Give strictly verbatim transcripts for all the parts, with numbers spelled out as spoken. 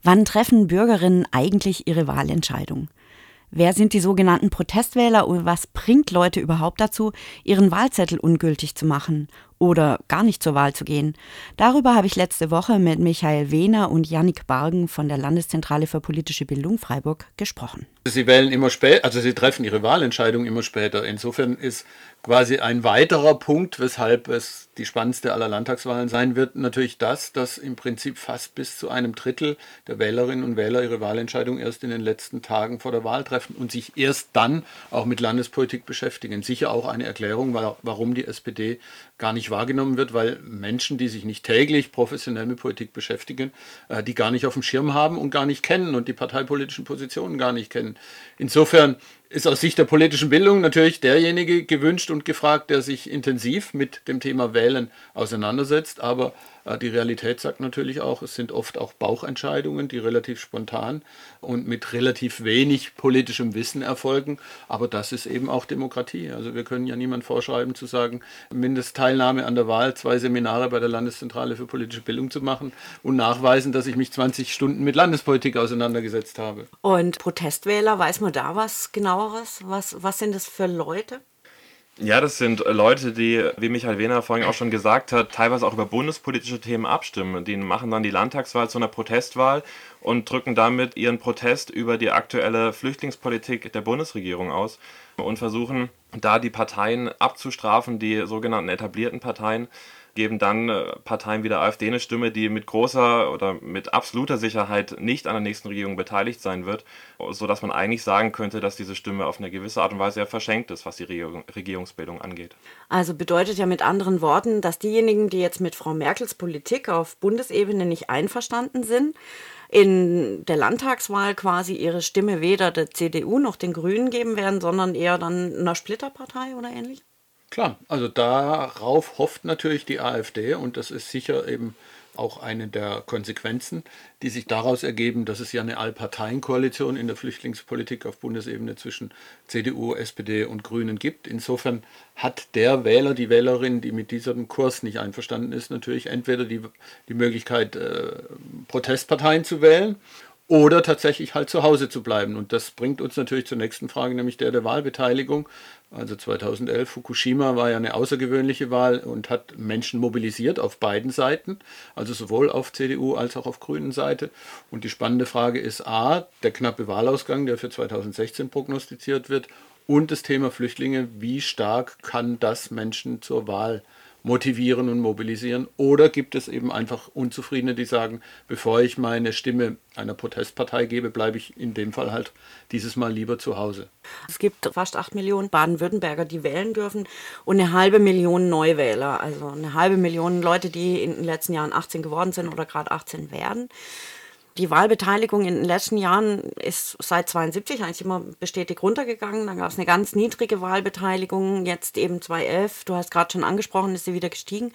Wann treffen Bürgerinnen eigentlich ihre Wahlentscheidung? Wer sind die sogenannten Protestwähler und was bringt Leute überhaupt dazu, ihren Wahlzettel ungültig zu machen oder gar nicht zur Wahl zu gehen? Darüber habe ich letzte Woche mit Michael Wehner und Jannik Bargen von der Landeszentrale für politische Bildung Freiburg gesprochen. Sie wählen immer später, also sie treffen ihre Wahlentscheidung immer später. Insofern ist quasi ein weiterer Punkt, weshalb es die spannendste aller Landtagswahlen sein wird, natürlich das, dass im Prinzip fast bis zu einem Drittel der Wählerinnen und Wähler ihre Wahlentscheidung erst in den letzten Tagen vor der Wahl treffen und sich erst dann auch mit Landespolitik beschäftigen. Sicher auch eine Erklärung, warum die S P D gar nicht wahrgenommen wird, weil Menschen, die sich nicht täglich professionell mit Politik beschäftigen, die gar nicht auf dem Schirm haben und gar nicht kennen und die parteipolitischen Positionen gar nicht kennen. Insofern ist aus Sicht der politischen Bildung natürlich derjenige gewünscht und gefragt, der sich intensiv mit dem Thema Wählen auseinandersetzt. Aber äh, die Realität sagt natürlich auch, es sind oft auch Bauchentscheidungen, die relativ spontan und mit relativ wenig politischem Wissen erfolgen. Aber das ist eben auch Demokratie. Also wir können ja niemand vorschreiben zu sagen, Mindestteilnahme an der Wahl, zwei Seminare bei der Landeszentrale für politische Bildung zu machen und nachweisen, dass ich mich zwanzig Stunden mit Landespolitik auseinandergesetzt habe. Und Protestwähler, weiß man da was genaueres? Was, was sind das für Leute? Ja, das sind Leute, die, wie Michael Wehner vorhin auch schon gesagt hat, teilweise auch über bundespolitische Themen abstimmen. Die machen dann die Landtagswahl zu einer Protestwahl und drücken damit ihren Protest über die aktuelle Flüchtlingspolitik der Bundesregierung aus und versuchen da die Parteien abzustrafen, die sogenannten etablierten Parteien, geben dann Parteien wie der AfD eine Stimme, die mit großer oder mit absoluter Sicherheit nicht an der nächsten Regierung beteiligt sein wird, sodass man eigentlich sagen könnte, dass diese Stimme auf eine gewisse Art und Weise ja verschenkt ist, was die Regierungsbildung angeht. Also bedeutet ja mit anderen Worten, dass diejenigen, die jetzt mit Frau Merkels Politik auf Bundesebene nicht einverstanden sind, in der Landtagswahl quasi ihre Stimme weder der C D U noch den Grünen geben werden, sondern eher dann einer Splitterpartei oder ähnlich? Klar, also darauf hofft natürlich die AfD und das ist sicher eben auch eine der Konsequenzen, die sich daraus ergeben, dass es ja eine Allparteienkoalition in der Flüchtlingspolitik auf Bundesebene zwischen C D U, S P D und Grünen gibt. Insofern hat der Wähler, die Wählerin, die mit diesem Kurs nicht einverstanden ist, natürlich entweder die, die Möglichkeit, äh, Protestparteien zu wählen oder tatsächlich halt zu Hause zu bleiben. Und das bringt uns natürlich zur nächsten Frage, nämlich der der Wahlbeteiligung. Also zweitausendelf, Fukushima war ja eine außergewöhnliche Wahl und hat Menschen mobilisiert auf beiden Seiten, also sowohl auf C D U als auch auf grünen Seite. Und die spannende Frage ist A, der knappe Wahlausgang, der für zweitausendsechzehn prognostiziert wird, und das Thema Flüchtlinge, wie stark kann das Menschen zur Wahl motivieren und mobilisieren? Oder gibt es eben einfach Unzufriedene, die sagen, bevor ich meine Stimme einer Protestpartei gebe, bleibe ich in dem Fall halt dieses Mal lieber zu Hause. Es gibt fast acht Millionen Baden-Württemberger, die wählen dürfen und eine halbe Million Neuwähler, also eine halbe Million Leute, die in den letzten Jahren achtzehn geworden sind oder gerade achtzehn werden. Die Wahlbeteiligung in den letzten Jahren ist seit zweiundsiebzig eigentlich immer bestätigt runtergegangen. Dann gab es eine ganz niedrige Wahlbeteiligung, jetzt eben zweitausendelf. Du hast gerade schon angesprochen, ist sie wieder gestiegen.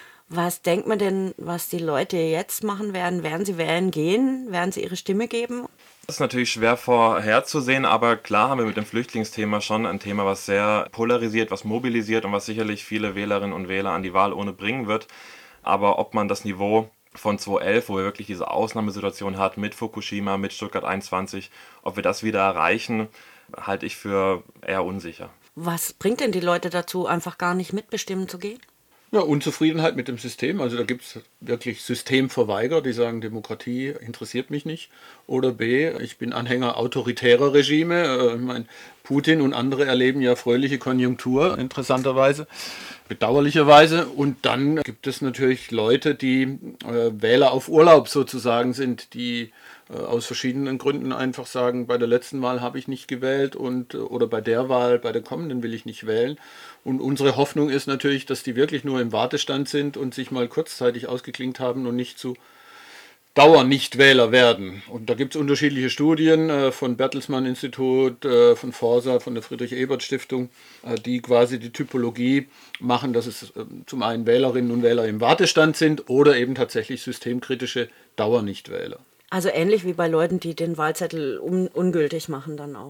Was denkt man denn, was die Leute jetzt machen werden? Werden sie wählen gehen? Werden sie ihre Stimme geben? Das ist natürlich schwer vorherzusehen, aber klar haben wir mit dem Flüchtlingsthema schon ein Thema, was sehr polarisiert, was mobilisiert und was sicherlich viele Wählerinnen und Wähler an die Wahlurne bringen wird. Aber ob man das Niveau von zweitausendelf, wo wir wirklich diese Ausnahmesituation hatten mit Fukushima, mit Stuttgart einundzwanzig, ob wir das wieder erreichen, halte ich für eher unsicher. Was bringt denn die Leute dazu, einfach gar nicht mitbestimmen zu gehen? Ja, Unzufriedenheit mit dem System. Also da gibt es wirklich Systemverweigerer, die sagen, Demokratie interessiert mich nicht. Oder B, ich bin Anhänger autoritärer Regime. Ich meine, Putin und andere erleben ja fröhliche Konjunktur, interessanterweise, bedauerlicherweise. Und dann gibt es natürlich Leute, die äh, Wähler auf Urlaub sozusagen sind, die äh, aus verschiedenen Gründen einfach sagen, bei der letzten Wahl habe ich nicht gewählt und oder bei der Wahl, bei der kommenden will ich nicht wählen. Und unsere Hoffnung ist natürlich, dass die wirklich nur im Wartestand sind und sich mal kurzzeitig ausgeklinkt haben und nicht zu Dauernichtwähler werden. Und da gibt es unterschiedliche Studien äh, von Bertelsmann Institut, äh, von Forsa, von der Friedrich-Ebert-Stiftung, äh, die quasi die Typologie machen, dass es äh, zum einen Wählerinnen und Wähler im Wartestand sind oder eben tatsächlich systemkritische Dauernichtwähler. Also ähnlich wie bei Leuten, die den Wahlzettel un- ungültig machen dann auch.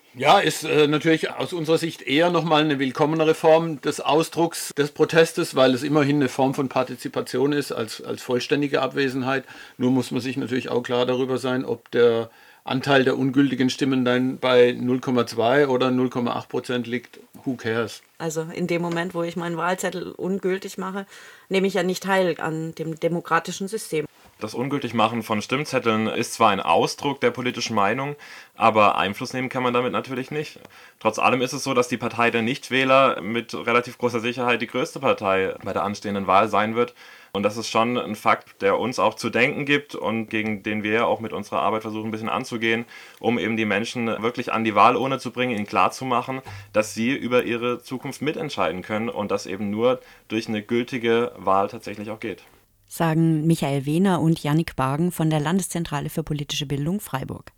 Ja, ist äh, natürlich aus unserer Sicht eher nochmal eine willkommenere Form des Ausdrucks des Protestes, weil es immerhin eine Form von Partizipation ist als, als vollständige Abwesenheit. Nur muss man sich natürlich auch klar darüber sein, ob der Anteil der ungültigen Stimmen dann bei null Komma zwei oder null Komma acht Prozent liegt. Who cares? Also in dem Moment, wo ich meinen Wahlzettel ungültig mache, nehme ich ja nicht teil an dem demokratischen System. Das Ungültigmachen von Stimmzetteln ist zwar ein Ausdruck der politischen Meinung, aber Einfluss nehmen kann man damit natürlich nicht. Trotz allem ist es so, dass die Partei der Nichtwähler mit relativ großer Sicherheit die größte Partei bei der anstehenden Wahl sein wird. Und das ist schon ein Fakt, der uns auch zu denken gibt und gegen den wir auch mit unserer Arbeit versuchen, ein bisschen anzugehen, um eben die Menschen wirklich an die Wahlurne zu bringen, ihnen klarzumachen, dass sie über ihre Zukunft mitentscheiden können und das eben nur durch eine gültige Wahl tatsächlich auch geht. Sagen Michael Wehner und Jannik Bargen von der Landeszentrale für politische Bildung Freiburg.